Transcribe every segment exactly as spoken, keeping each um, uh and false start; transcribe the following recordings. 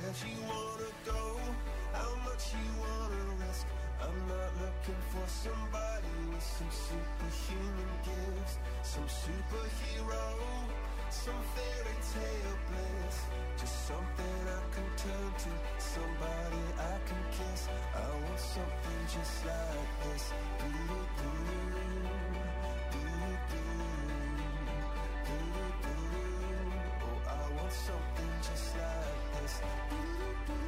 where'd you wanna go? How much you wanna risk? I'm not looking for somebody with some superhuman gifts, some superhero, some fairy tale bliss. Just something I can turn to, somebody I can kiss. I want something just like this. Do-do-do-do, do-do-do, do-do-do. Oh, I want something just like this. Do-do-do.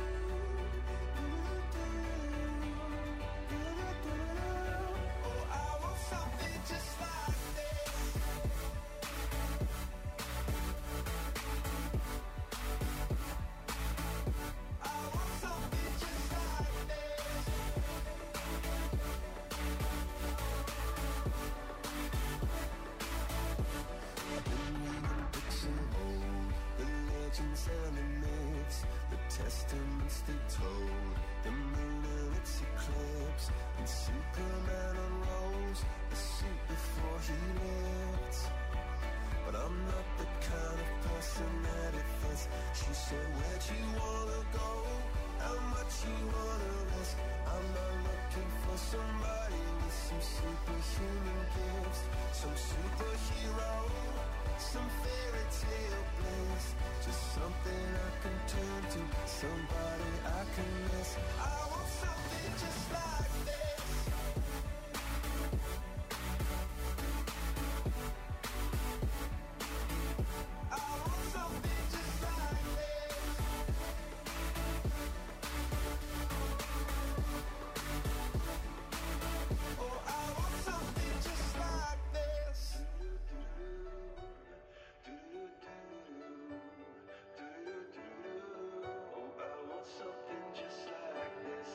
And the myths, the testaments they told, the moon and its eclipse, and Superman unrolls a suit before he lived. But I'm not the kind of person that it fits. She said, where'd you wanna go? How much you wanna risk? I'm not looking for somebody with some superhuman gifts, some superhero, some fairy tale bliss. Just something I can turn to, somebody I can miss. I want something just like this. I want something just like this. Oh, I want something just like this. Something just like this.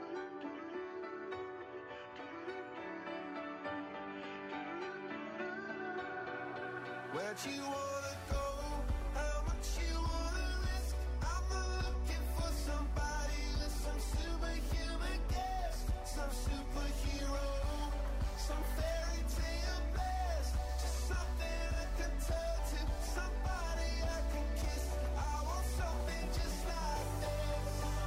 Where'd you wanna go? How much you wanna risk? I'm looking for somebody with some superhuman gifts, some superhero, some fairy tale bliss. Just something I can turn to, somebody I can kiss. I want something just like this.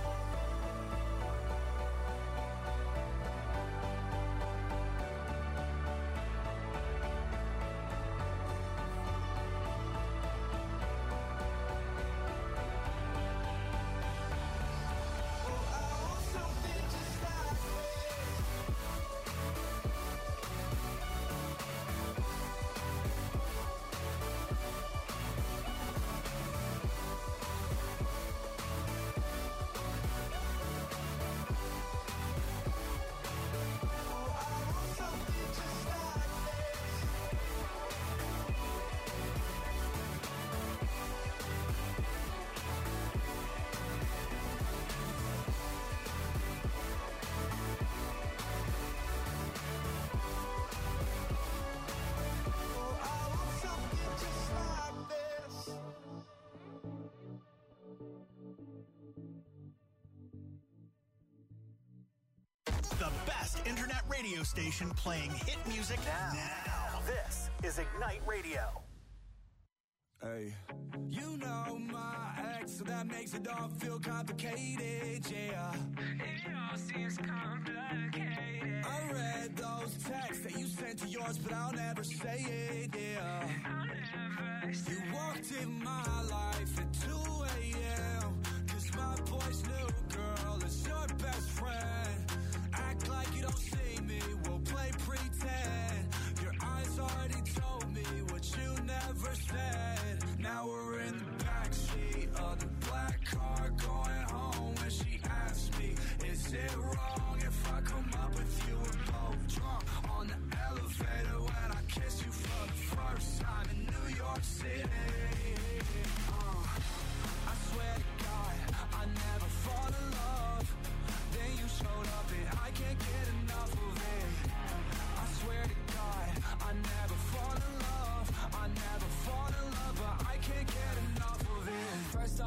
Radio station playing hit music now. now. This is Ignite Radio. Hey. You know my ex, so that makes it all feel complicated, yeah. It all seems complicated. I read those texts that you sent to yours, but I'll never say it, yeah. I'll never say it. You walked in my life at two a.m. Cause my boy's new girl is your best friend. Act like you don't see me, we'll play pretend. Your eyes already told me what you never said. Now we're in the backseat of the black car going home. When she asked me, is it wrong if I come up with you? We're both drunk on the elevator when I kiss you for the first time in New York City. uh.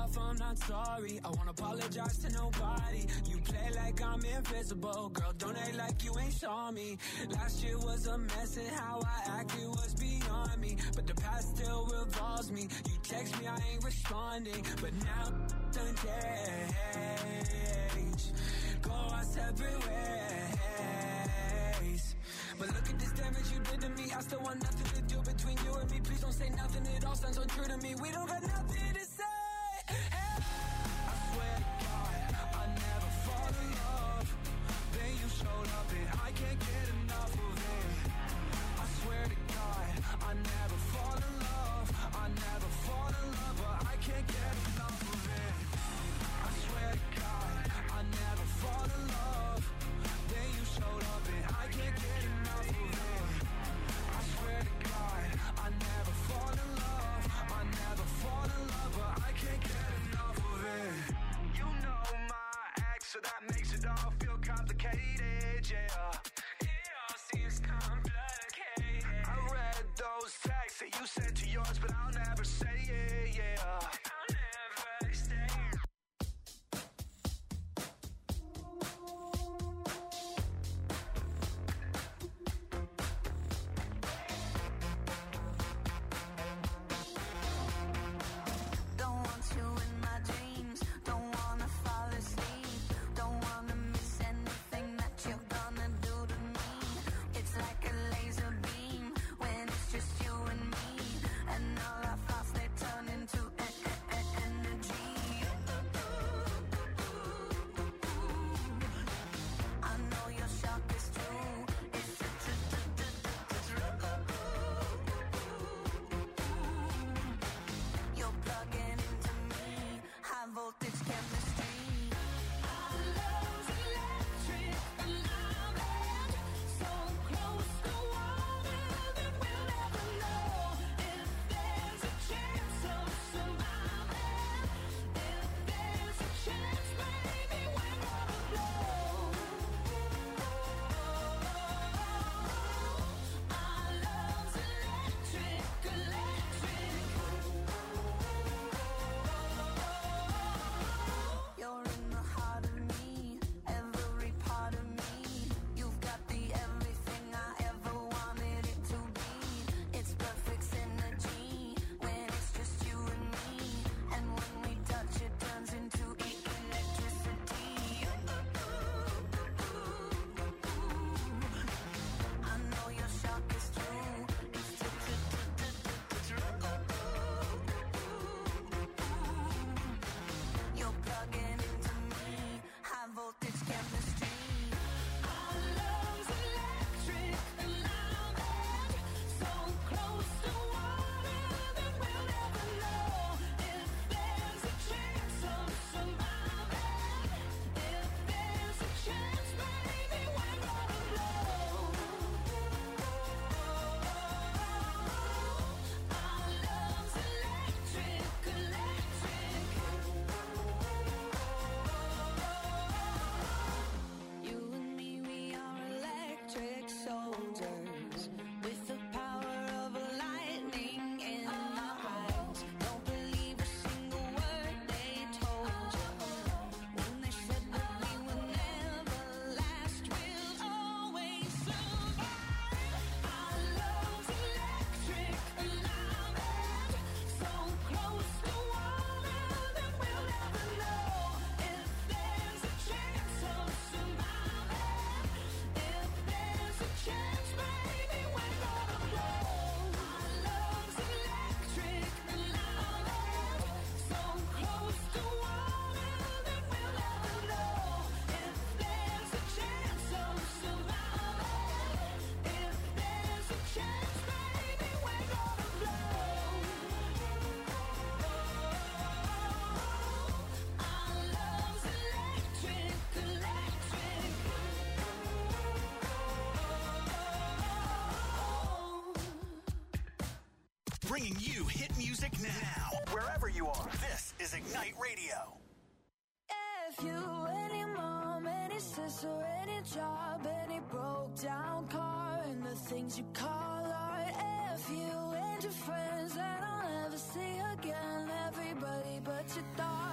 off, I'm not sorry. I won't apologize to nobody. You play like I'm invisible. Girl, don't act like you ain't saw me. Last year was a mess and how I acted was beyond me. But the past still revolves me. You text me, I ain't responding. But now done change. Go our separate ways. But look at this damage you did to me. I still want nothing to do between you and me. Please don't say nothing, it all sounds untrue to me. We don't got nothing to say. Hey. I swear to God, I never fall in love. Then you showed up and I can't get enough of it. I swear to God, I never fall in love. I never fall in love, but I can't get enough of it. I swear to God, I never fall in love. Then you showed up and I can't get enough of it. I swear to God, I never fall in love. I never fall in love, but I can't get enough of it. You know my ex, so that makes it all feel complicated, yeah. It all seems complicated. I read those texts that you sent to yours, but I'll never say it, yeah. I'll never say it. Don't want you in my dreams. Don't wanna fall asleep. Don't wanna miss anything that you're gonna do to me. It's like a laser beam when it's just you and me. And all our thoughts, they turn into e- e- e- energy. I know your shock is true. It's tr- tr- tr- tr- tr- true. You're plugging into me. High voltage chemistry. Our love's electric and I'm at so close to water that we'll never know if there's a chance of surviving. If there's a chance, baby, we're gonna blow. Our love's electric, electric. You're in the heart of me, every part of me. You've got the everything I ever wanted it to be. It's perfect synergy when it's just you and me. And when we touch, it turns into e- electricity. I know your shock is true. It's tr- tr- tr- tr- tr- true. You're plugging into me, high voltage chemistry. Our love's electric and I'm at so close to water that we'll never know if there's a chance of surviving. If there's a chance, baby, we're gonna blow. Our love's electric, electric. You and me, we are electric soldiers with the power of lightning in our eyes. Don't believe a single word they told you when they said that we would never last. We'll always survive. Our love's electric and I'm at so close to water that we'll never know if there's a chance of surviving. If there's a chance, baby, we're gonna blow. Our love's electric and I'm at so close to water that we'll never know if there's a chance of surviving. If there's a chance, baby, we're gonna blow. Our love's electric, electric. Bringing you hit music now. Wherever you are, this is Ignite Radio. If you, any mom, any sister, any job, any broke down car, and the things you call art. If you and your friends that I'll never see again, everybody but your dog.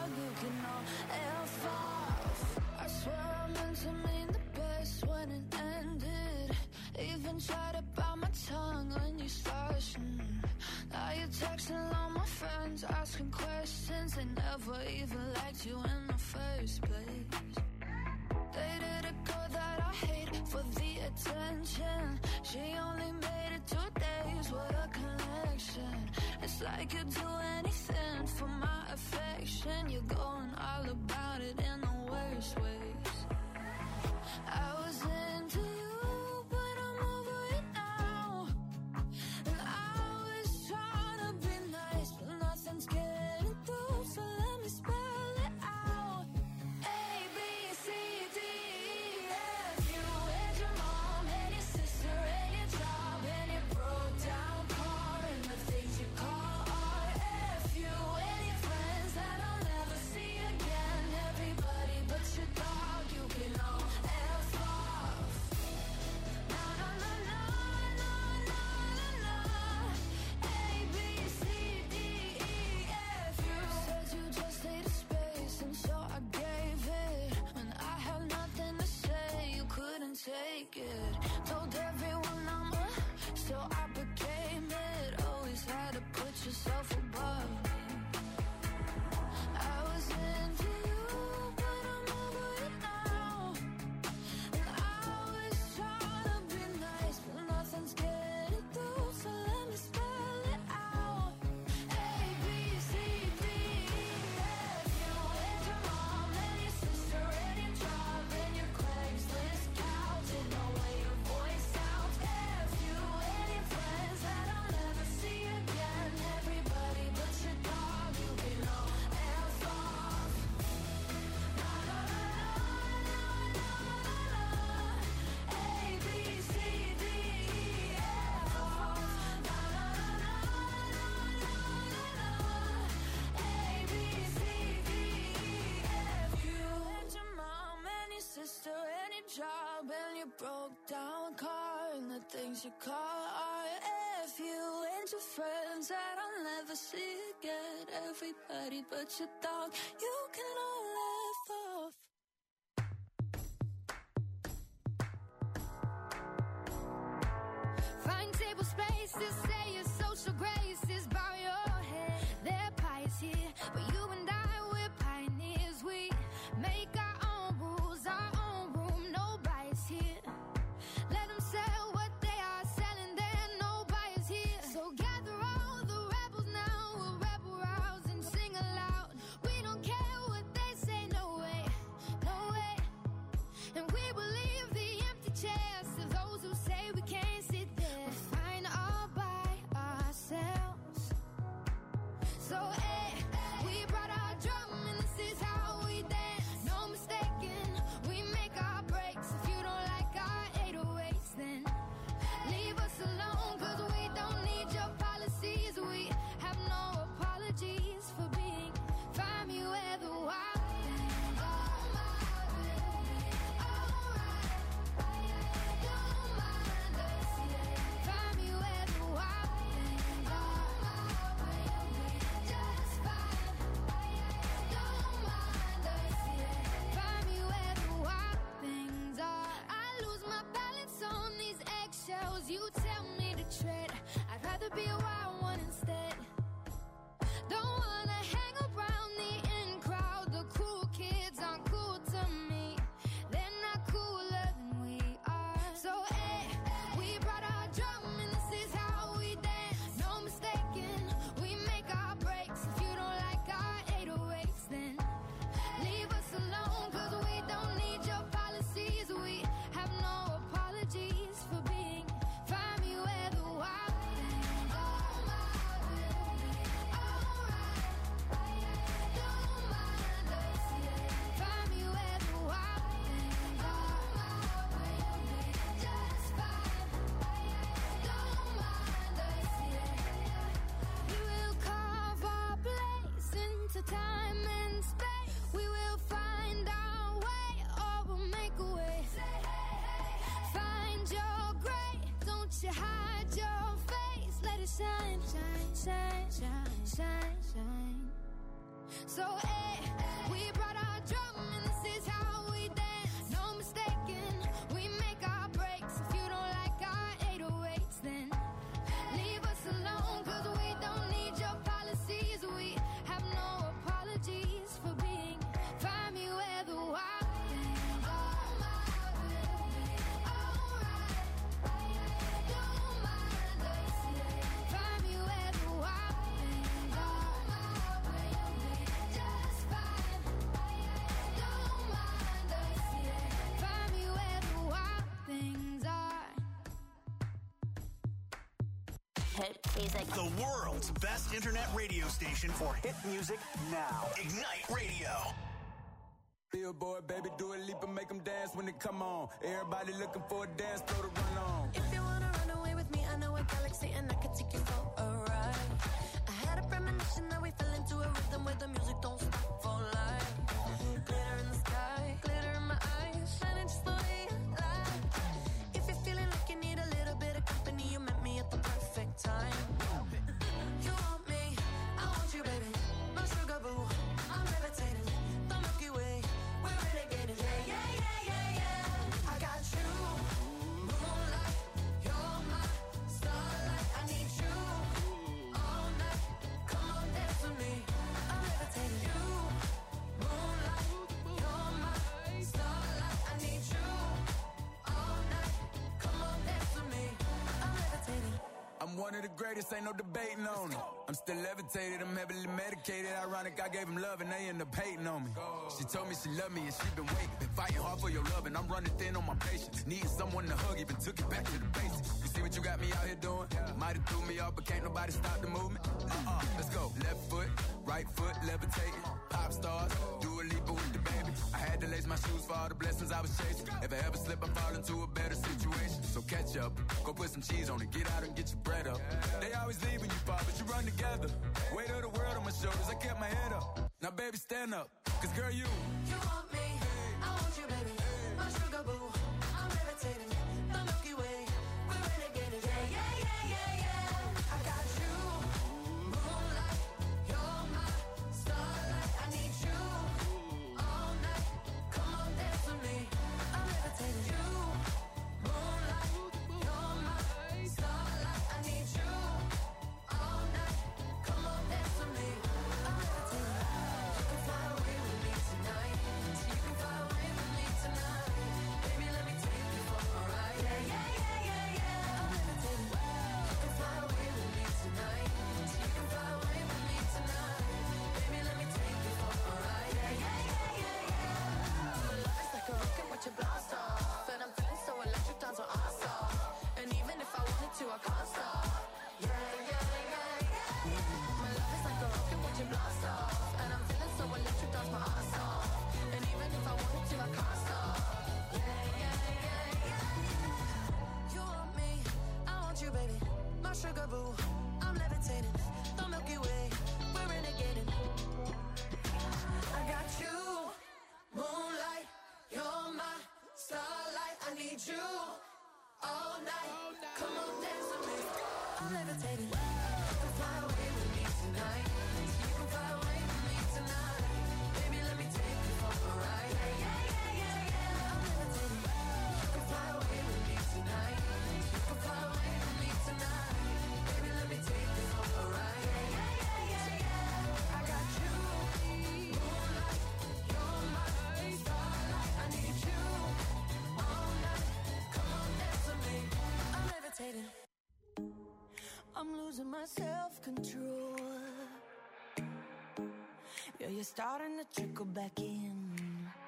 always asking questions. They never even liked you in the first place. Dated a girl that I hate for the attention. She only made it two days, what a connection. It's like you'd do anything for my affection. You're going all about it in the worst ways. I was into you, but I'm over it now. And I was trying to be nice, but nothing's getting through, so let me spell it out. A, B, C, D, E, F, you and your mom and your sister and your job and your broke down car and the things you call art. F, you and your friends that I'll never see again. Everybody but your dog, you can all F off. Na na na na na na na na. A, B, C, D, E, F, you said you just needed space, and so I gave it. When I had nothing to say, you couldn't take it. Told everyone I'm a, so I became it. Always had to put yourself above me. I was into you, but I'm over it now. And I was trying to be nice, but nothing's getting through, so let me spell it out. A, B, C, D, E, F, you and your mom and your sister and your job and your Craigslist couch and the way your voice sounds. F, you and your friends that I'll never see again. Everybody but your dog, you can all F off. Na na na na na na na. A, B, C, D, E, F off. Na na na na na na na na. A, B, C, D, E, F. You and your mom and your sister and your job and your broke down car and the things you call art. F, you and your friends that I'll never see again. Everybody but your dog, you can all F off. Find table spaces, say your social graces, bow your head. They're pious here, but you and I, we're pioneers. We make our own rules, our own room, no bias here. Let them sell what they are selling, there no bias here. So gather all the rebels now, we'll rebel rouse and sing aloud. We don't care what they say, no way, no way. And we will leave the empty chairs to those who say we can't sit there. We're fine all by ourselves. So, eh, we brought our drum and this is how we dance. No mistaking, we make our breaks. If you don't like our eight oh eights, then leave us alone, cause we don't need your policies. We have no apologies for being. Find me where the wild things are. Don't mind us, yeah. Find me where the wild things are. Just fine. Don't mind us, yeah. Find me where the wild things are. I lose my balance on these eggshells. You tell me to tread. I'd rather be a wild one instead. Don't wanna hang around the in crowd. The cool kids aren't cool to me. They're not cooler than we are. So, eh, we brought our drum and this is how we dance. No mistaking, we make our breaks. If you don't like our eight oh eights, then leave us alone, cause we don't need your policies. We have no apologies for being. Find me where the wild things are. Don't mind us, yeah. Find me where the wild things are. Just fine. Don't mind us, yeah. We will carve our place into time and space. We will find our way, or we'll make a way. Find your gray, don't you hide your face. Let it shine, shine, shine, shine, shine, shine. So, eh, we brought our drum and this is how we dance. No mistaking, we make our breaks. If you don't like our eight oh eights, then leave us alone, cause we don't need your policies. We hit music. The world's best internet radio station for hit music now. Ignite Radio. Billboard, baby, do a leap and make them dance when they come on. Everybody looking for a dance floor to run on. If you wanna run away with me, I know a galaxy and I can take you for a ride. I had a premonition that we fell into a rhythm where the music don't stop for life. Glitter in the sky, glitter in my eyes, shining just the way I like. If you're feeling like you need a little bit of company, you met me at the perfect time. You want me, I want you, baby. My sugar boo, I'm levitating. The Milky Way, we're renegading. Yeah, yeah, yeah, yeah, yeah. I got you, moonlight. You're my starlight. I need you all night. Come on, dance with me. I'm levitating. You, moonlight. You're my starlight. I need you all night. Come on, dance with me. I'm levitating. I'm one of the greatest, ain't no debating on it. I'm still levitated, I'm heavily medicated. Ironic, I gave him love and they end up hating on me. She told me she loved me and she been waiting. Been fighting hard for your love and I'm running thin on my patience. Needing someone to hug, even took it back to the basics. You see what you got me out here doing? Might have threw me off, but can't nobody stop the movement. Uh-uh, let's go. Left foot, right foot, levitating. Pop stars, do a leap with the baby. I had to lace my shoes for all the blessings I was chasing. If I ever slip, I fall into a better situation. So catch up, go put some cheese on it, get out and get your bread up. They always leaving you far, but you run together. Weight of the world on my shoulders, I kept my head up. Now baby, stand up, cause girl, you You want me, I want you, baby. My sugar boo, I'm levitating. The Milky Way, we're renegading. Yeah, yeah, yeah, yeah, yeah. I got you, moonlight. You're my starlight. I need you all night. Come on, dance with me. I'm levitating. You, moonlight. You're my starlight. I need you all night. Come on, dance with me. I'm levitating. You can fly away with me tonight. You can fly away with me tonight. Baby, let me take you for a ride. Yeah, yeah, yeah, yeah, yeah. I'm levitating. You can fly away with me tonight. You can fly away with me tonight. Baby, let me take you for a ride. Yeah, yeah, yeah, yeah, yeah. My love is like a rocket, watch it blast off. And I'm feeling so electric, dance on our stop. And even if I wanted to, I can't stop. Yeah, yeah, yeah, yeah. My love is like a rocket, watch it blast off. And I'm feeling so electric, dance my ass off. And even if I wanted to, I can't stop. Yeah, yeah, yeah, yeah. You want me, I want you, baby. My sugar boo, I'm levitating. The Milky Way, we're renegading. I got you, moonlight. You're my starlight. I need you all night. Come on, dance with me. I'm levitating. You can fly away with me tonight. You can fly away with me tonight. Baby, let me take you for a ride. Yeah, yeah, yeah, yeah, yeah. I'm levitating. You can fly away with me tonight. You can fly away with me tonight. Baby, let me take you for a ride. Yeah, yeah, yeah, yeah, yeah. I got you, moonlight. You're my starlight. I need you all night. Come on, dance with me. I'm levitating. I'm losing my self-control. Yeah, you're starting to trickle back in.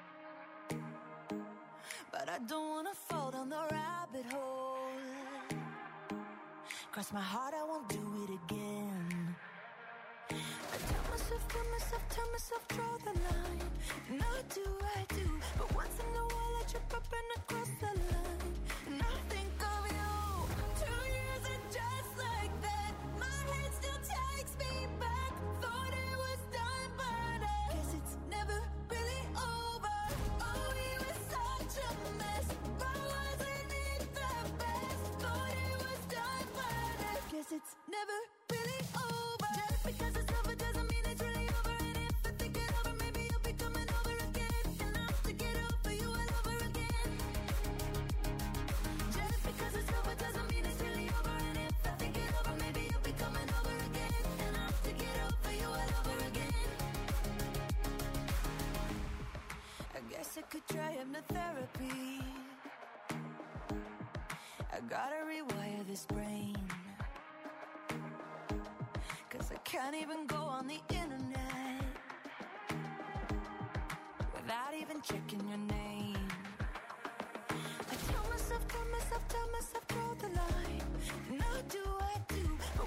But I don't wanna fall down the rabbit hole. Cross my heart, I won't do it again. I tell myself, tell myself, tell myself, draw the line. And I do, I do. But once in a while I trip up and I cross the line. And I think of you. Two years and just like that, my head still takes me back. Thought it was done, but I guess it's never really over. Oh, we were such a mess, but wasn't it the best? Thought it was done, but I guess it's never really over. Just because it's over doesn't mean it's really over. And if I think it over, maybe you'll be coming over again. And I'll have to get over you all over again. Just because it's over doesn't mean it's really over. And if I think it over, maybe you'll be coming over again. And I'll have to get over you all over again. I guess I could try hypnotherapy. I gotta rewire this brain. Cause I can't even go on the internet without even checking your name. I tell myself, tell myself, tell myself, draw the line. And I do, I do. But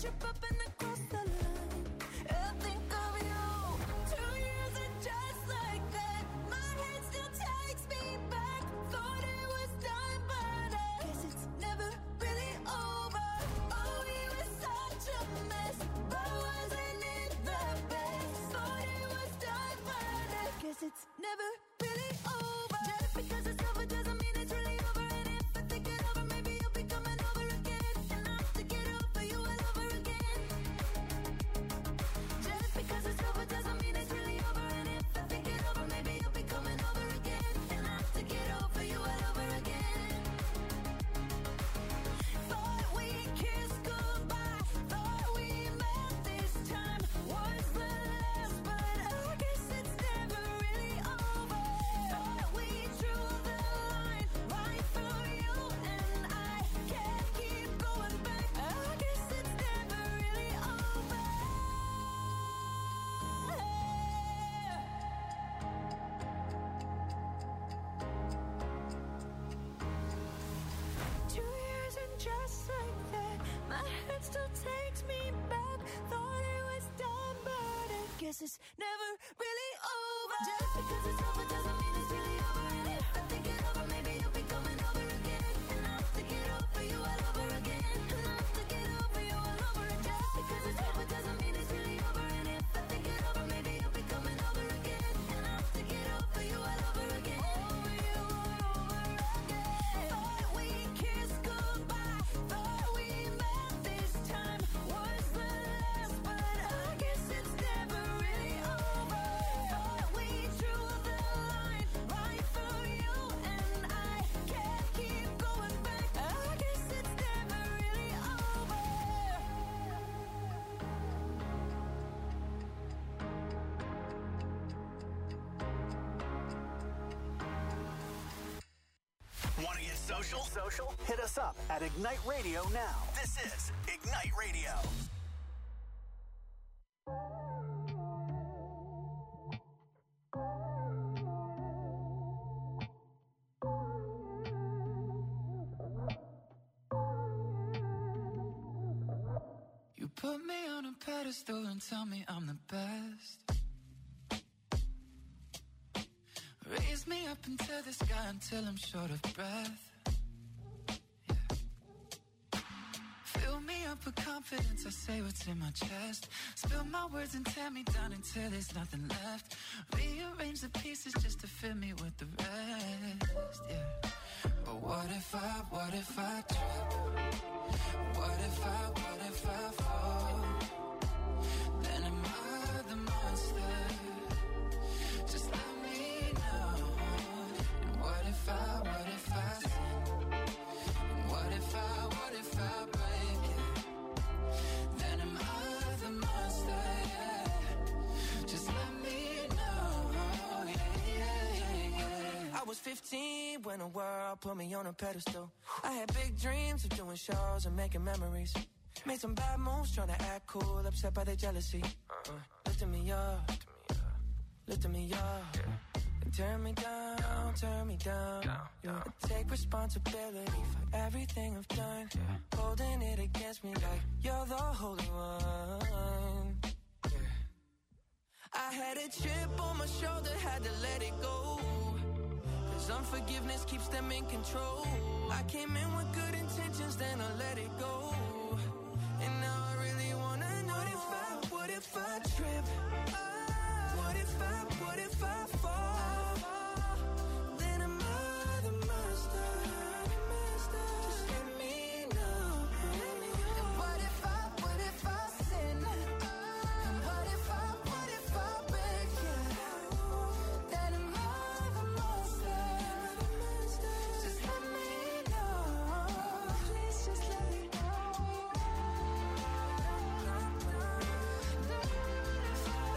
trip up and I cross the line. I think of you. Two years and just like that, my head still takes me back. Thought it was done, but I guess it's never really over. Oh, we were such a mess, but wasn't it the best? Thought it was done, but I guess it's never really over. Just because it's over doesn't mean it's really over. And if I think it over, maybe you'll be coming over again. And I have to get over you all over again. Just because it's over doesn't mean it's really over. And if I think it over, maybe you'll be coming over again. And I have to get over you all over again. Thought we kissed goodbye, thought we met this time was the last, but I guess it's never really over. Thought we drew the line right through you and I can't keep going back. I guess it's never really over. Two years and just like that, my head still takes me back. Thought it was done, but I guess it's never really over. Just because it's over doesn't mean it's really over. And if I think it over, maybe you'll be coming over again. And I have to get over you all over again. And I have to get over you all over again. Just because it's over doesn't mean it's really over. And if I think it over, maybe you'll be coming over again. And I have to get over you all over again. Over you all over again. Thought we kissed goodbye, thought we met this time was the last, but I guess it's never really over. Thought we drew the line right through you and I can't keep going back. I guess it's never really over. Want to get social? Social? Hit us up at Ignite Radio now. This is Ignite Radio. You put me on a pedestal and tell me I'm the best. Raise me up into the sky until I'm short of breath. Yeah. Fill me up with confidence, I say what's in my chest. Spill my words and tear me down until there's nothing left. Rearrange the pieces just to fill me with the rest. Yeah. But what if I, what if I trip? What if I, what if I fall? Then am I the monster? Just let me know. And what if I, what if I sin? And what if I, what if I break it? Then am I the monster? Yeah. Just let me know. Yeah, yeah, yeah, yeah. I was fifteen when the world put me on a pedestal. I had big dreams of doing shows and making memories. Made some bad moves trying to act cool, upset by their jealousy. Uh, lifting me up, lifting me up. They turn me down, turn me down. Yeah. I take responsibility for everything I've done. Holding it against me like you're the holy one. Yeah. I had a chip on my shoulder, had to let it go. Cause unforgiveness keeps them in control. I came in with good intentions, then I let it go. And now I really wanna know, what if I, what if I trip? What if I, what if I fall? Then am I the monster? Just let me know. And what if I, what if I sin? And what if I, what if I break it? Then am I the monster? Just let me know. Please just let me know.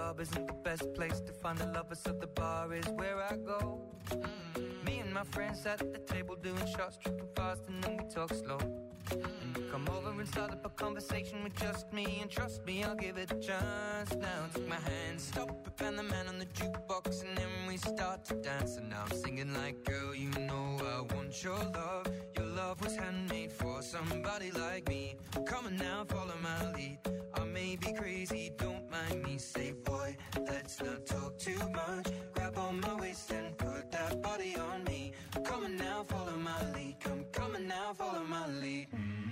club isn't the best place to find a lover, so the bar is where I go. Mm. Me and my friends at the table doing shots, tripping fast, and then we talk slow. And you come over and start up a conversation with just me, and trust me, I'll give it a chance. Now take my hand, stop it, and the man on the jukebox, and then we start to dance. And now I'm singing like, girl, you know I want your love. Your love was handmade for somebody like me. Come on now, follow my lead. I may be crazy, don't mind me. Say, boy, let's not talk too much. Grab on my waist and put that body on me. Come on now, follow my lead. Come, come on now, follow my lead.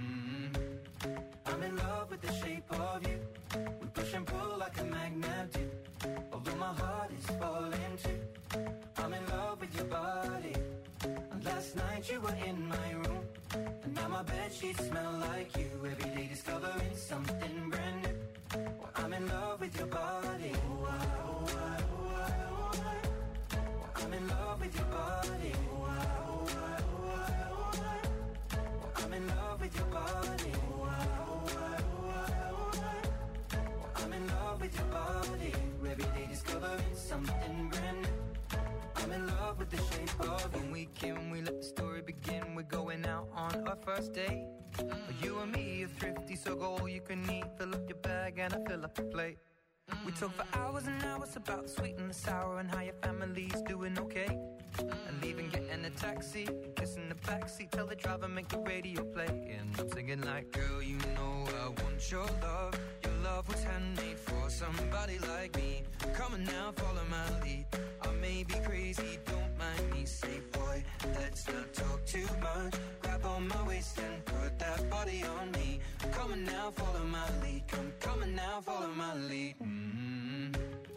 Mm-hmm. I'm in love with the shape of you. We push and pull like a magnet do. Although my heart is falling too. I'm in love with your body. And last night you were in my room, and now my bedsheets smell like you. Every day discovering something brand new. Well, I'm in love with your body. Oh, I, oh, I, oh, I, oh, I. Well, I'm in love with your body. Oh, I, oh, I, oh, I, oh, I. Well, I'm in love with your body. Oh, I, oh, I, oh, I, oh, I. Well, I'm in love with your body. Every day discovering something brand new. I'm in love with the shape of you. When we came, we let the story begin. We're going out on our first date. Mm. You and me are thrifty, so go all you can eat. Fill up your bag and I fill up your plate. Mm. We talk for hours and hours about the sweet and the sour, and how your family's doing okay. Mm. And even getting a taxi, kissing the backseat, tell the driver make the radio play. And I'm singing like, girl, you know I want your love. Your love was handmade for somebody like me. Come on now, follow my lead. I may be crazy, don't mind me. Say, boy, let's not talk too much. Grab on my waist and put that body on me. Come on now, follow my lead. Come, come on now, follow my lead. Mm-hmm.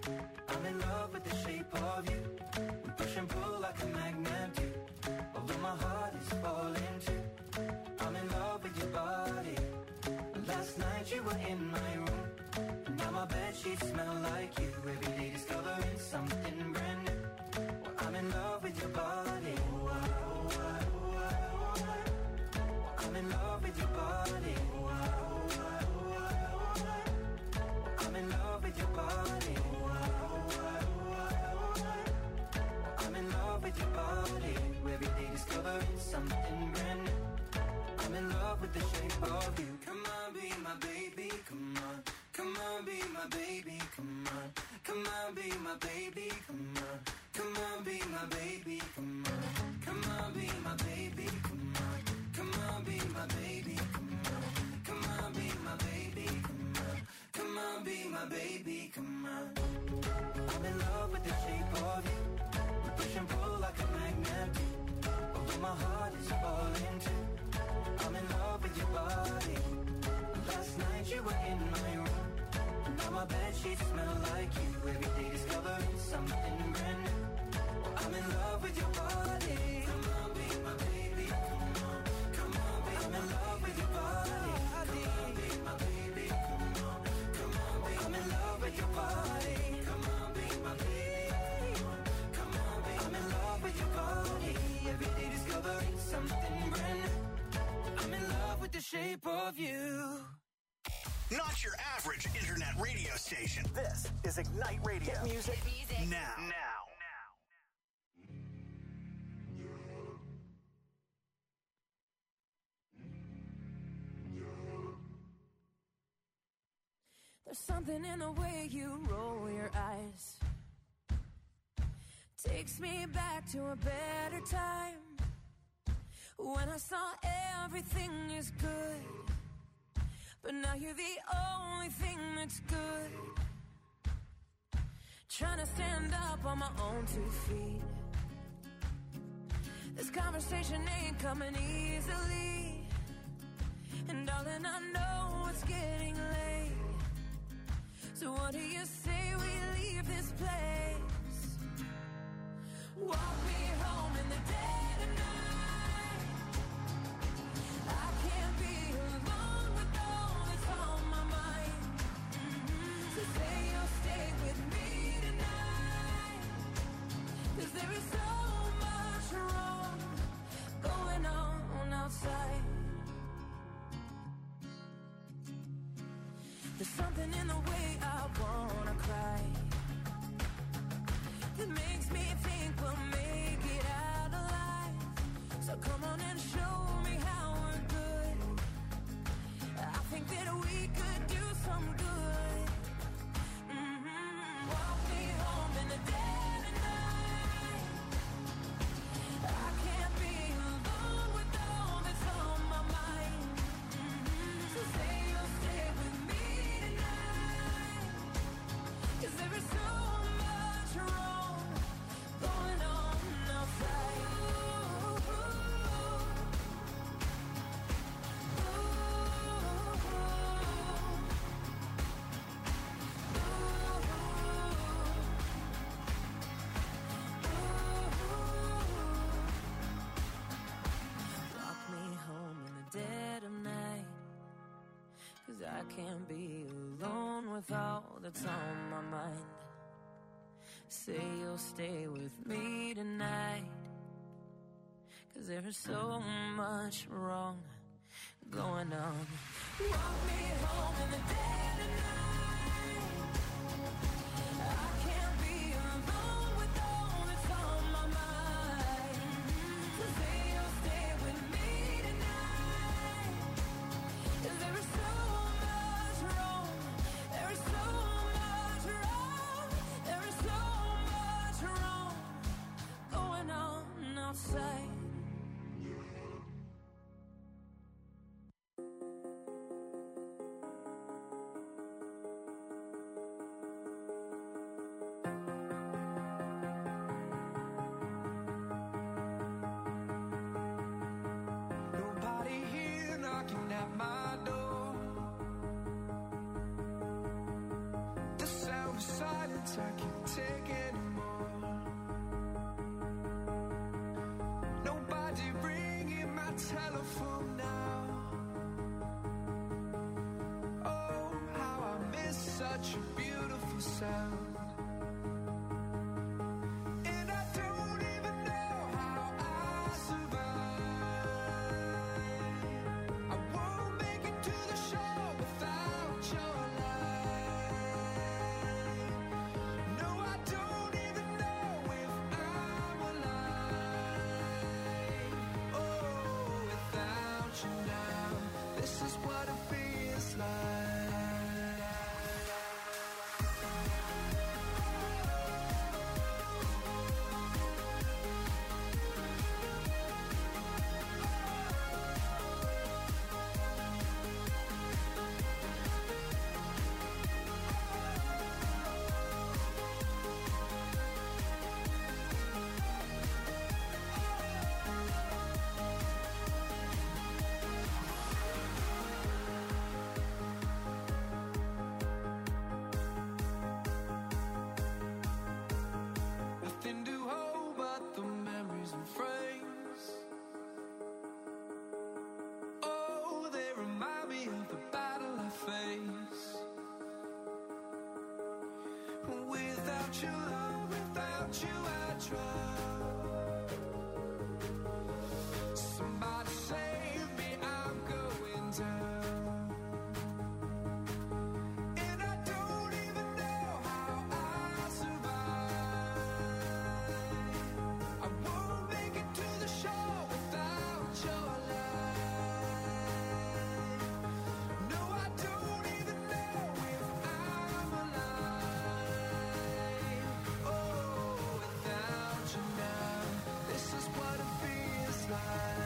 I'm in love with the shape of you. We push and pull like a magnet do. Although my heart is falling too. I'm in love with your body. Last night you were in my room, and now my bedsheets smell like you. Every day discovering something brand new. Well, I'm in love with your body. Oh, I, oh, I, oh, I, oh, I. Well, I'm in love with your body. Oh, I, oh, I, oh, I, oh, I. Well, I'm in love with your body. Oh, I, oh, I, oh, I, oh, I. Well, I'm in love with your body. Every day discovering something brand new. I'm in love with the shape of you. Come on, be my baby, come on. Come on, be my baby, come on. Come on, be my baby, come on. Come on, be my baby, come on. Come on, be my baby, come on. Come on, be my baby, come on. Come on, be my baby, come on. Come on, be my baby, come on. I'm in love with the shape of you. We push and pull like a magnet do. Although my heart is falling too. I'm in love with your body. Last night you were in my room, and now my bedsheets smell like you. Every day discovering something brand new. Well, I'm in love with your body. Come on, be my baby. Come on, come on, be. I'm in love with your body. Come on, be my baby. Come on, come on, be. I'm in love with your body. Come on, be my baby. Come on, be. I'm in love with your body. Every day discovering something brand new. I'm in love with the shape of you. Not your average internet radio station. This is Ignite Radio. Hit music, Hit music. now. Now. There's something in the way you roll your eyes. Takes me back to a better time, when I saw everything is good. But now you're the only thing that's good. Trying to stand up on my own two feet. This conversation ain't coming easily. And darling, I know it's getting late. So what do you say we leave this place? Walk me home in the dead of night. I can't be alone with all that's on my mind. Mm-hmm. So say you'll stay with me tonight. 'Cause there is so much wrong going on outside. There's something in the way I wanna cry. can't be alone with all that's on my mind. Say you'll stay with me tonight, 'cause there is so much wrong going on. Walk me home in the dead of night. I can't be alone with all that's on my mind. So say you'll stay with me tonight, 'cause there is so much wrong. There is so much wrong. There is so much wrong going on outside. Nobody here knocking at my door. The sound of silence I can't take anymore. Nobody ringing my telephone now. Oh, how I miss such a beautiful sound. And I don't even know how I survive. I won't make it to the show without your light. No, I don't even know if I'm alive. Oh, without you now, this is what it feels like. Nothing to hold but the memories and frames. Oh, they remind me of the battle I face. Without your love, without you I drown. Somebody save me, I'm going down. And I don't even know how I survive. I won't make it to the show without your light. No, I don't even know if I'm alive. Oh, without you now, this is what it feels like.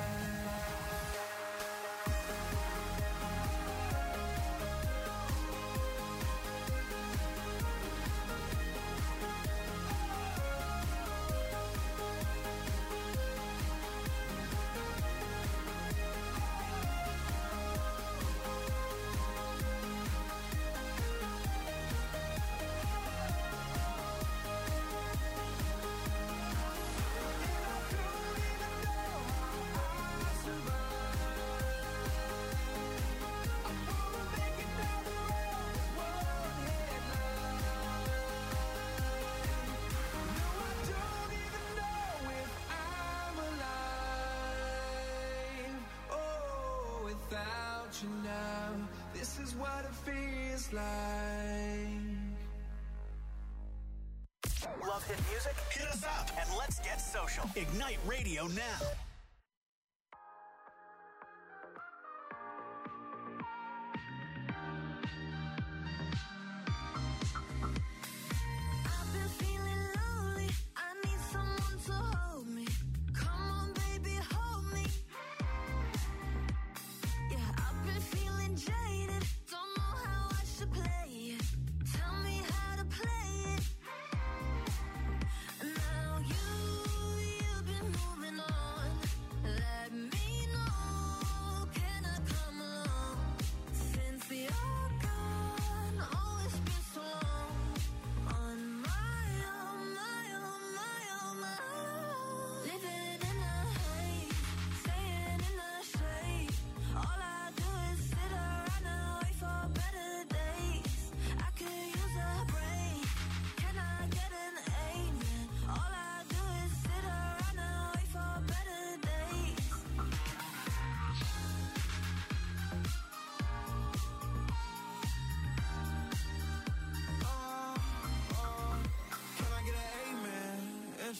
Without you now, this is what it feels like. Love hit music? Hit us up and let's get social. Ignite Radio now. I've been feeling lonely. I need someone to hold me. Come on, baby, hold me. Yeah, I've been feeling jaded. Don't know how I should play it. Tell me how to play it. Now you, you've been moving on.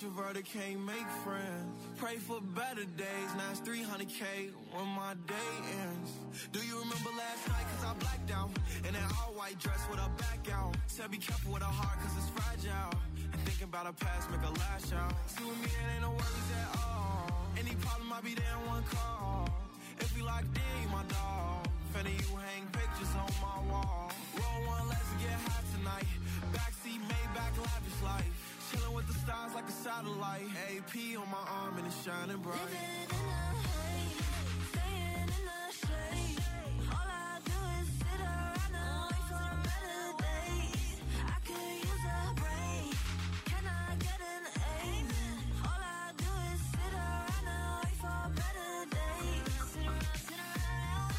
Introverted can't make friends. Pray for better days. Now it's three hundred K when my day ends. Do you remember last night? Cause I blacked out. In an all white dress with a back out. Said be careful with a heart cause it's fragile. And thinking about a past make a lash out. See with me it ain't no worries at all. Any problem I'll be there in one call. If we locked in, you my dog. Finna you hang pictures on my wall. Roll one, let's get high tonight. Backseat, Maybach, lavish life. Chillin' with the stars like a satellite. A P on my arm and it's shining bright. Living in the haze, staying in the shade. All I do is sit around and wait for better days. I could use a break. Can I get an amen? All I do is sit around and wait for better days. Sit around, sit around,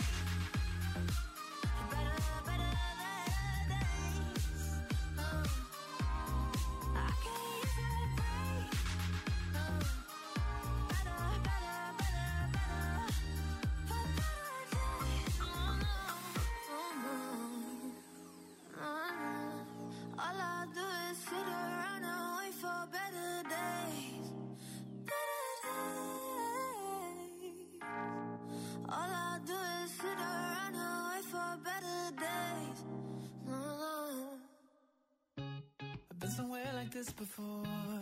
better, better, better days. Oh. I can use a break. Oh. Better, better, better, better, for better days. Oh no, oh no, oh no. All I do is sit around and wait for better days, better days. All I do is sit around and wait for better days. Oh. I've been somewhere like this before.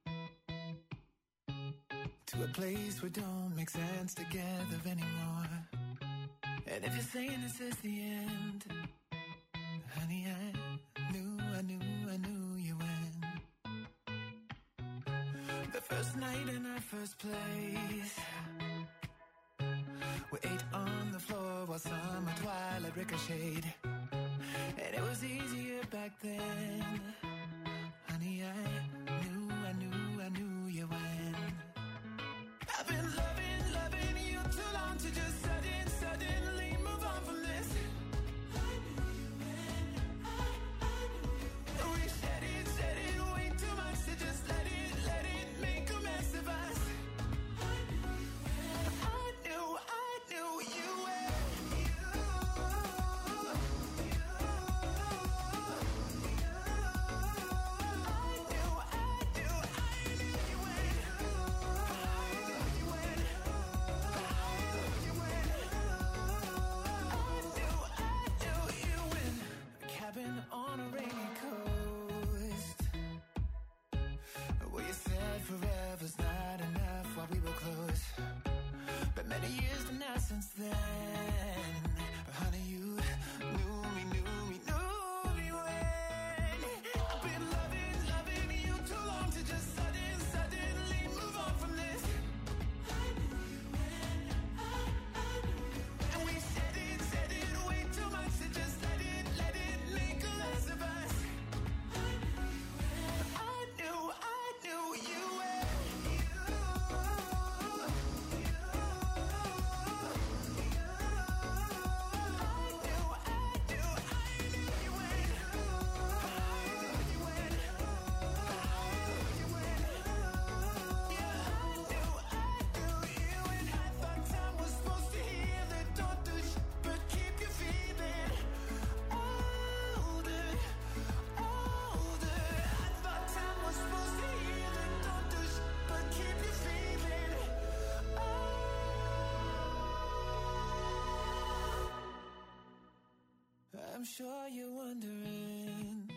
To a place where don't make sense together anymore. And if you're saying this is the end, honey, I knew, I knew, I knew you win. The first night in our first place, we ate on the floor while summer twilight ricocheted. And it was easier back then. Honey, I knew, I knew, I knew you win. I've been loving, loving you too long to just sudden, suddenly move on from this. I knew you win. I, I knew you win. We said it, said it way too much to just let it, let it make a mess of us. I knew you win. I knew, I knew you win. You, you, you. I knew, I knew, I knew you win. I knew you win. I knew you win. I knew, I knew you win. A cabin on a rainy coast, where you said forever's not enough while we were close. But many years to now since then. But honey, you knew me, knew me, knew me when. I've been loving, loving you too long to just sudden, suddenly move on from this. I knew you when. I, I knew you when. And we said it, said it way too much to just let it, let it make a mess of us. I knew you when. I knew, I knew you when. You, you, you. I'm sure you're wondering,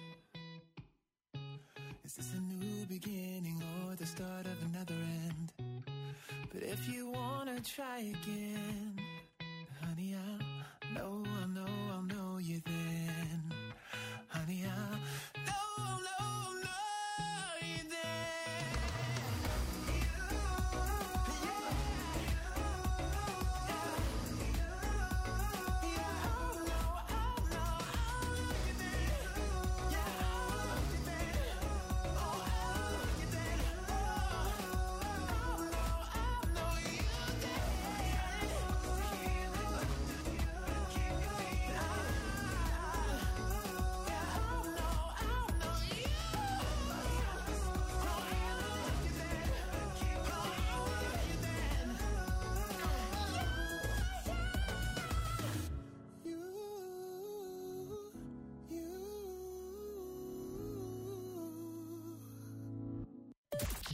is this a new beginning or the start of another end? But if you wanna try again, honey, I'll know, I'll know, I'll know you then. Honey, I'll know, I'll know, I'll know you then.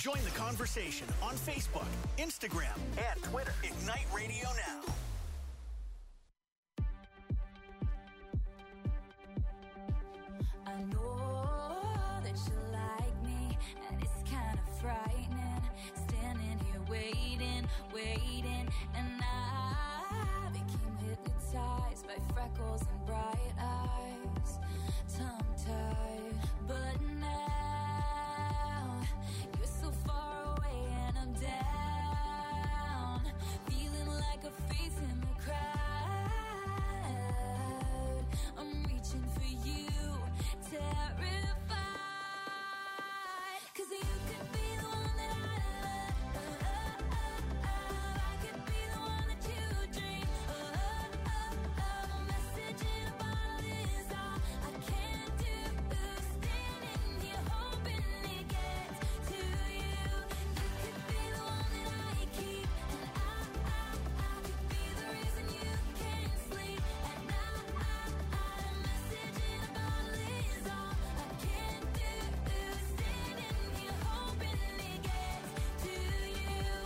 Join the conversation on Facebook, Instagram, and Twitter. Ignite Radio Now. I know that you like me, and it's kind of frightening. Standing here waiting, waiting, and I became hypnotized by freckles and bright eyes, tongue-tied. But now you're so far away and I'm down, feeling like a face in the crowd. I'm reaching for you, terrified, 'cause you could be the one that I love. I could be the one that you dream of. A message in a bottle is all I can do. Standing here hoping it gets to you. You could be the one that I keep, and I, I, I could be the reason you can't sleep at night. A message in a bottle is all I can do. Standing here hoping it gets to you.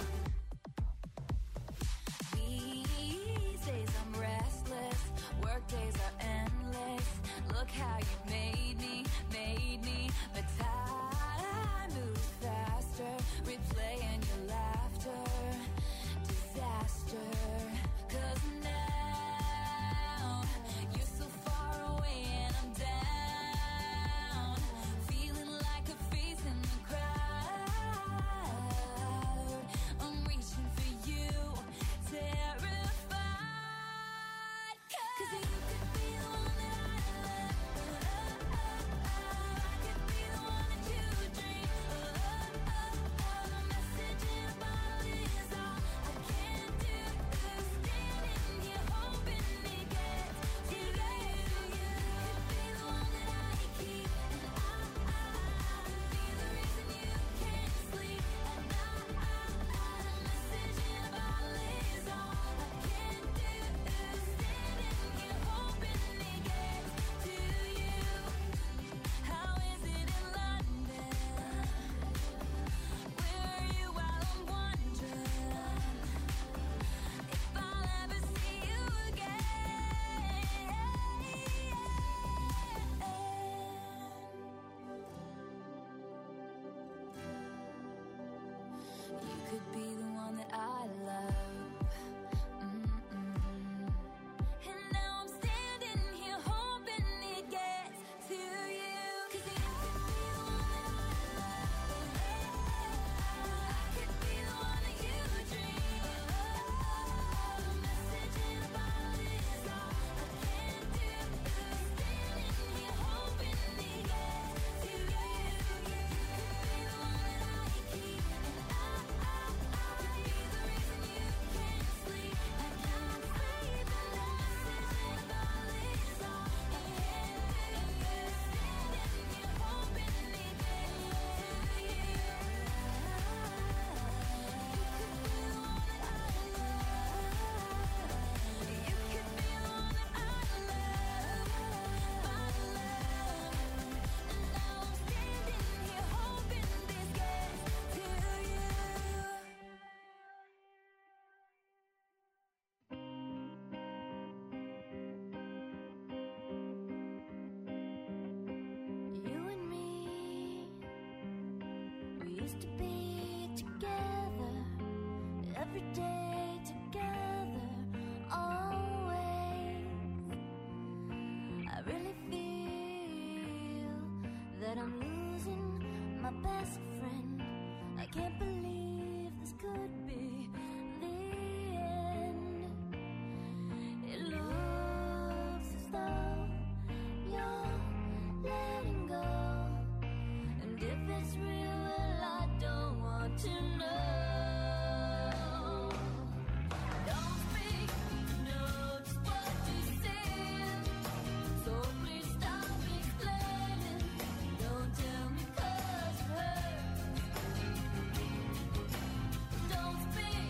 These days I'm restless, work days are endless. Look how you made me, made me. But time moves faster, replaying your laughter. Disaster, 'cause now you're so far away and I'm down, feeling like a face in the crowd. I'm reaching for you, terrified, 'cause you could be the one that I love. I could be the one that you dream of. A message in a bottle is all I can do. Standing here hoping it gets to you. You could be the one that I keep, and I, I could be the reason you can't sleep at night. A message in a bottle is all I can do. Standing here hoping it gets to you. How is it in London? Where are you while I'm wondering if I'll ever see you again? You could be the one that I love. Mm-mm. And now I'm standing here hoping it gets to you. 'Cause you could be the one that I love. I could be the one that you dream of. A message in a bottle is all I can do. Standing here hoping it gets to you. You could be the one that I keep, and I, I, I could be the reason you can't sleep at night. A message in a bottle is all I can do. Standing here hoping it gets to you. You could be the one that I love. You could be the one that I love, my love. And now I'm standing here hoping this gets to you. You and me, we used to be together, every day together, always. I really feel that I'm losing my best friend. I can't believe this could be the end. It looks as though you're letting go, and if it's real, well, I don't want to know. Don't speak, know just what you said, so please stop explaining. Don't tell me 'cause it hurts. Don't speak,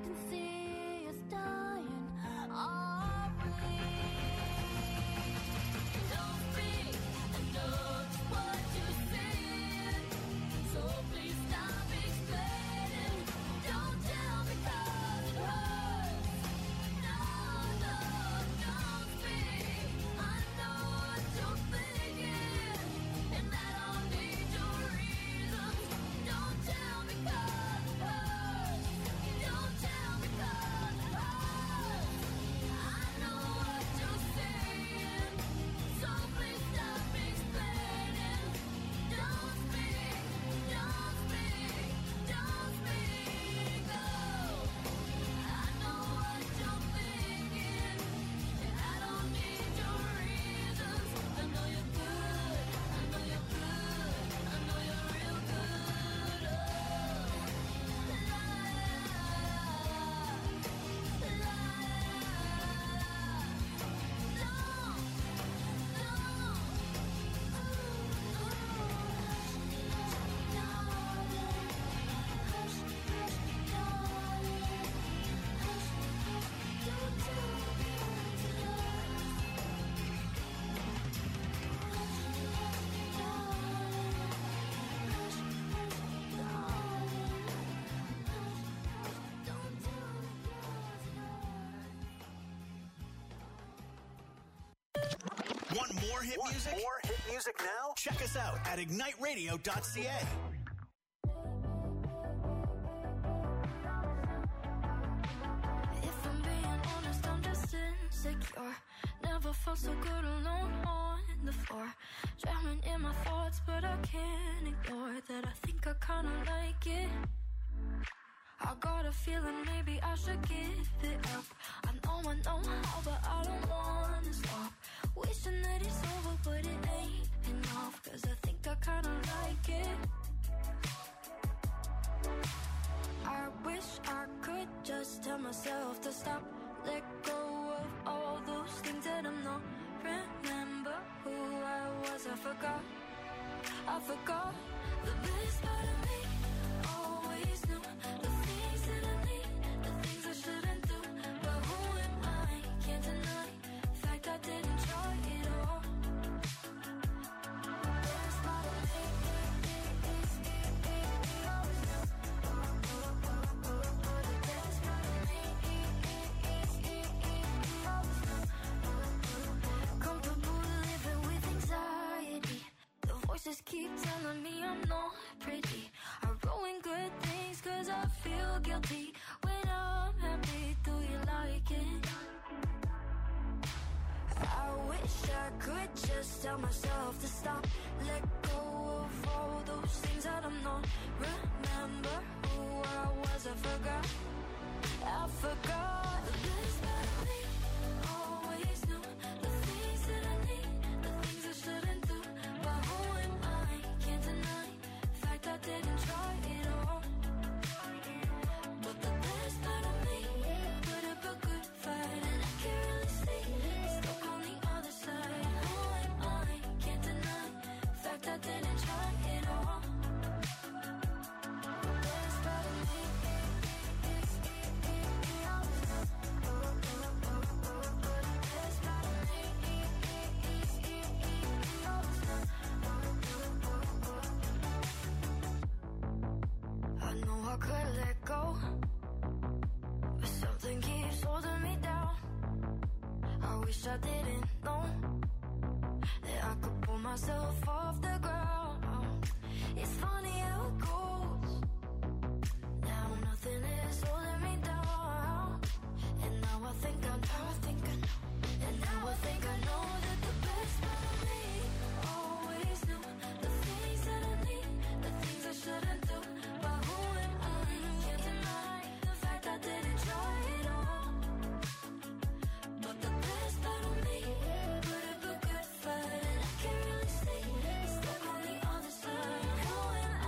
can see us dying. Are we? Don't speak, I know just what you're saying. So please stop explaining. Don't tell me 'cause it hurts. No, no, don't speak. I know what you're thinking, and I don't need your reasons. Don't tell me 'cause it hurts. Don't tell me 'cause it hurts. I know what you're saying, so please stop explaining. Don't speak, don't speak, don't speak. Oh, I know what you're thinking, and I don't need your reasons. I know you're good, I know you're good, I know you're real good. Oh, la la Want more hit Want music? more hit music now? Check us out at ignite radio dot c a. If I'm being honest, I'm just insecure. Never felt so good alone on the floor. Drowning in my thoughts, but I can't ignore that. I think I kinda like it. I got a feeling maybe I should give it up. I know I know how, but I don't wanna stop. Wishing that it's over, but it ain't enough. 'Cause I think I kinda like it. I wish I could just tell myself to stop. Let go of all those things that I'm not. Remember who I was, I forgot. I forgot the best part of me. Always knew the things that I need, the things I shouldn't do. But who am I? Can't deny the fact I didn't try it all. Best part of me. Comfortable living with anxiety. The voices keep telling me I'm not pretty. I ruin good things 'cause I feel guilty. When I'm happy, do you like it? I wish I could just tell myself to stop. Let go of all those things that I'm not. Remember who I was, I forgot. I forgot the best part of me. Always knew the things that I need, the things I shouldn't do. But who am I? Can't deny the fact I didn't try it all. But the best part of me put up a good fight, and I can't really see stuck on the other side. Who am I? Can't deny the fact I didn't try it all. The best part of me. I know I could let go, but something keeps holding me down. I wish I didn't know that I could pull myself off the ground. It's funny how it goes. Now nothing is holding me down. And now I think I know, I think I know. And now I think I know that the best part of me always knew the things that I need, the things I shouldn't do. But who am I? Can't deny the fact I didn't try it all. But the best part of me put up a good fight, and I can't really see stuck on the other side. Who am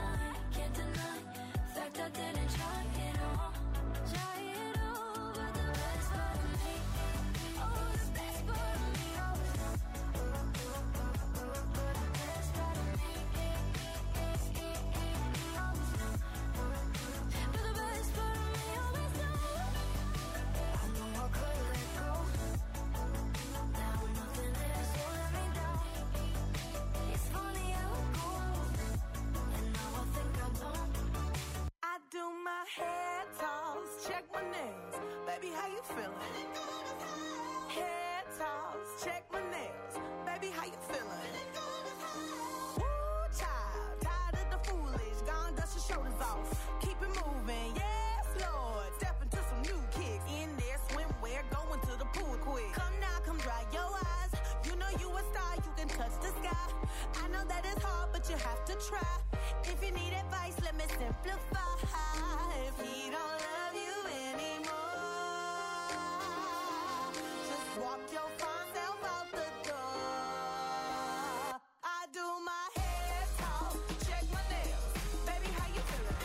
feeling? Head toss, check my nails. Baby, how you feeling? Woo, child, tired of the foolish. Gone, dust your shoulders off. Keep it moving, yes, Lord. Step into some new kicks. In there, swimwear, going to the pool quick. Come now, come dry your eyes. You know you a star, you can touch the sky. I know that it's hard, but you have to try. If you need advice, let me simplify. If he don't love you anymore, just walk your fine self out the door. I do my head talk, check my nails. Baby, how you feeling?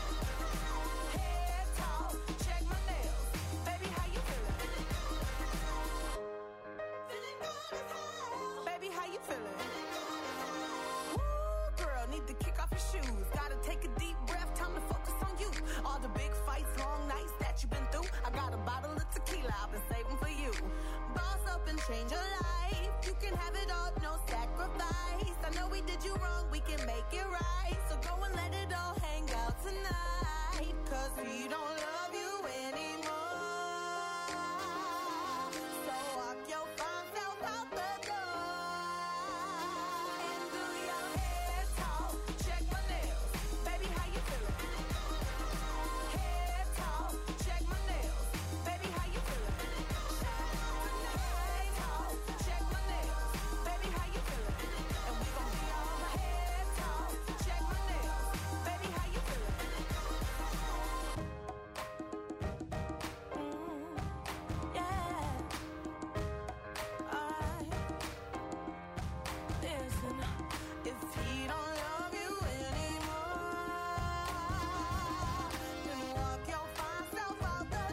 Head talk, check my nails. Baby, how you feeling? Feeling good as hell. Baby, how you feeling? Woo, girl, need to kick off your shoes. Gotta take a deep breath, time to focus on you. All the big fights, long nights that you've been through. I got a bottle of tequila I've been saving for you. Boss up and change your life. You can have it all, no sacrifice. I know we did you wrong, we can make it right. So go and let it all hang out tonight. Cause we don't love you anymore. So walk your fine self out the door. And do your head talk, check my nails. Baby, how you feeling? Head talk, check my nails. Baby, how you feeling? Head talk, check my nails. Baby, how you feeling? And we gon' be all head talk, check my nails. Baby, how you feeling? Mm, yeah. Alright. Listen, if he don't love you anymore, then walk your fine self out the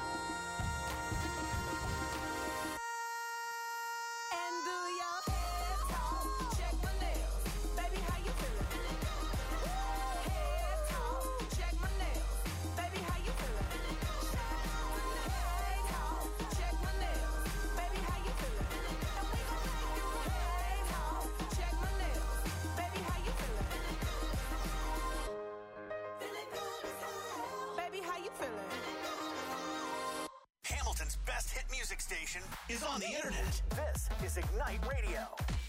door. And do your head talk, check my nails. Baby, how you feeling? Head talk, check my nails. Baby, how you feeling? Head talk, check my nails. Baby, how you feeling? And we gon' make you head talk, check my nails. Baby, how you feeling? Feeling good as hell. Baby, how you feeling? Hamilton's best hit music station is on the internet. This is Ignite Radio.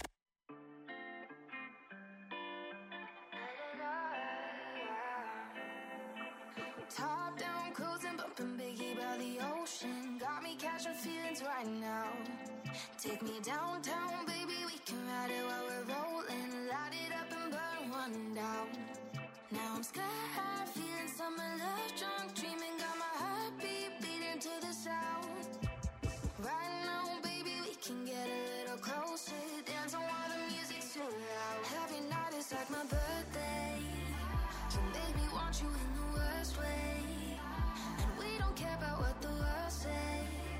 Top down, cruising, bumping Biggie by the ocean. Got me catching feelings right now. Take me downtown, baby, we can ride it while we're rolling. Light it up and burn one down. Now I'm sky high, feeling summer love, drunk, dreaming. Got my heartbeat beating to the sound. Right now, baby, we can get a little closer. Dancing while the music's too loud. Every night is like my birthday. You make me want you in the worst way. And we don't care about what the world say.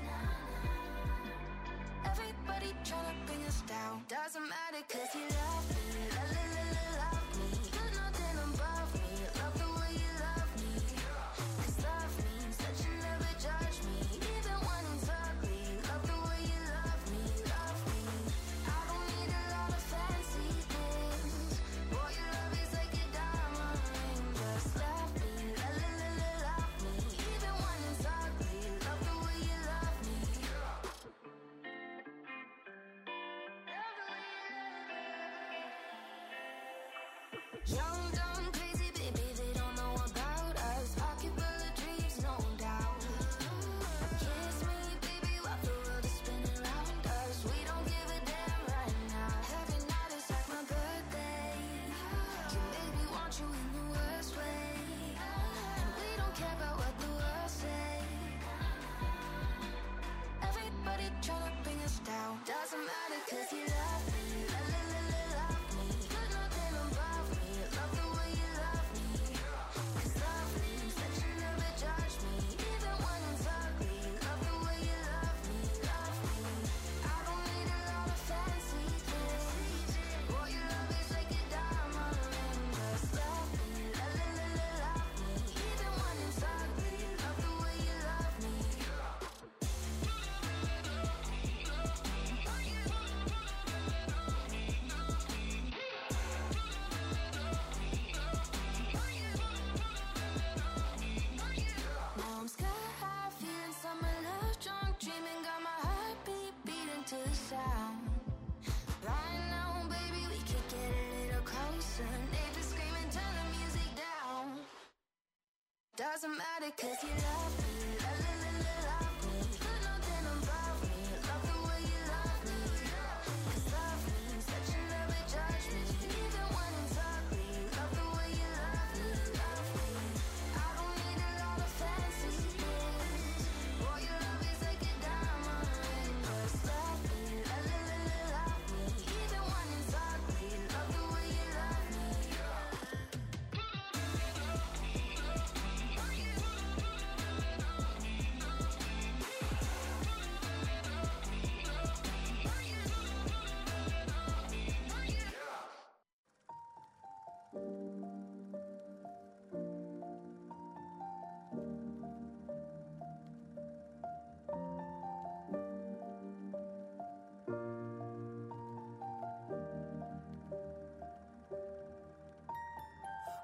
Everybody tryna bring us down. Doesn't matter cause you love me. La la la la love me. You're nothing above me. Love the way you love me. Cause love means that you never judge me. Even when it's ugly. Love the way you love me. Love me. I don't need a lot of fancy things. Boy, your love is like a diamond ring. Just love me. La la la la love me. Even when it's ugly. Love the way you love me. Young, dumb, crazy, baby, they don't know about us. Pocket full of dreams, no doubt. Kiss me, baby, while the world is spinning around us. We don't give a damn right now. Every night is like my birthday. You make me want you in the worst way. And we don't care about what the world say. Everybody tryna bring us down. Doesn't matter cause you love me. La la la la love me. You're nothing above me. Love the way doesn't matter cause you love me.